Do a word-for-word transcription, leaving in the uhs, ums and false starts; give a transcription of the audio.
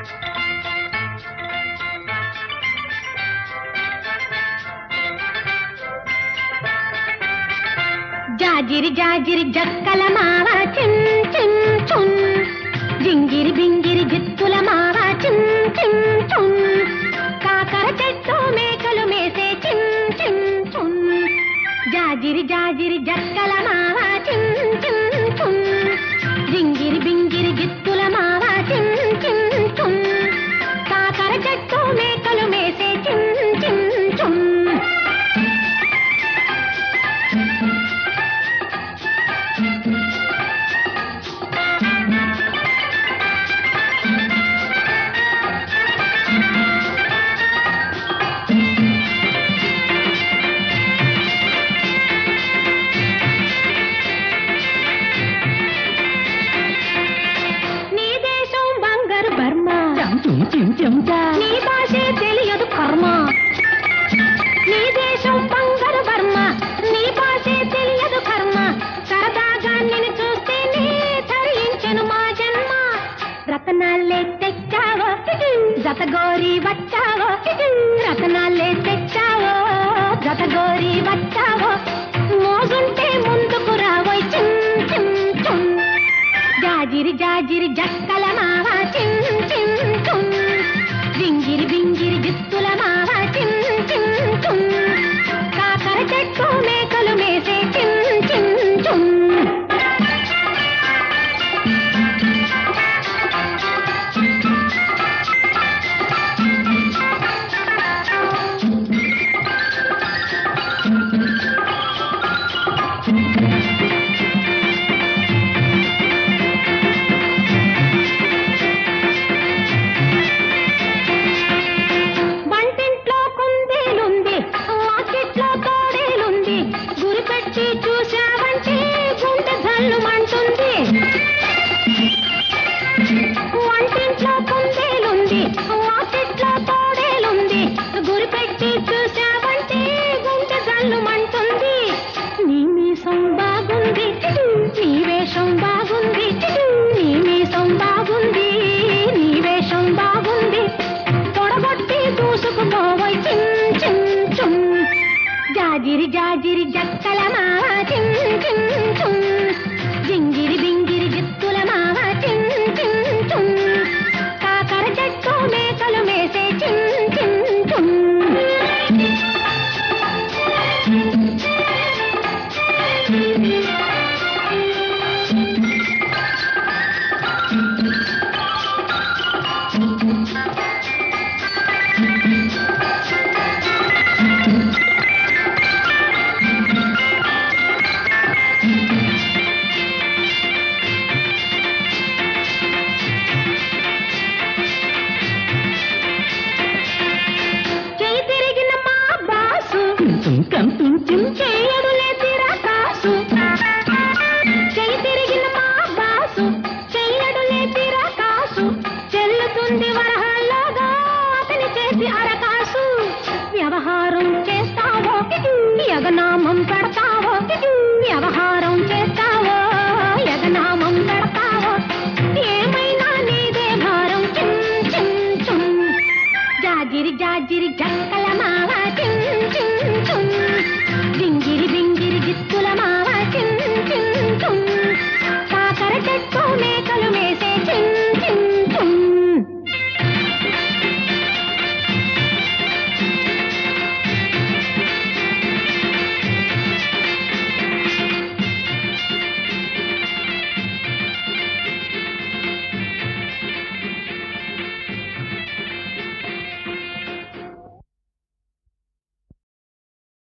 జాజిరి జాజిరి జక్కల మావ చిన్ చిన్ చున్, జింగిరి బింగిరి జిత్తుల మావ చిన్ చిన్ చున్, కాకర చెట్టు మేకలు మేసే చిన్ చిన్ చున్. జాజిరి జాజిరి జక్కల మావ చిన్ చిన్ చున్, జింగిరి బింగిరి జిత్తుల మావ చిన్ చిన్ చున్, కాకర చెట్టు మేకలు మేసే చిన్ చిన్ చున్. నీ భాషే తెలియదు కర్మ, నీ దేశం బంగారు బర్మ, నీ భాషే తెలియదు కర్మ, సరదాగా నిన్ను చూస్తే నీ ధరించెను మా జన్మ. రతనాలే తెచ్చావో జతగోరి వచ్చావో, రతనాలే తెచ్చావో జతగోరి వచ్చావో, మోగుంటే ముందుకు రావోయ్ చిన్ చిన్ చున్. జాజిరి జాజిరి జక్కల మావ చిన్ చిన్ చున్, జింగిరి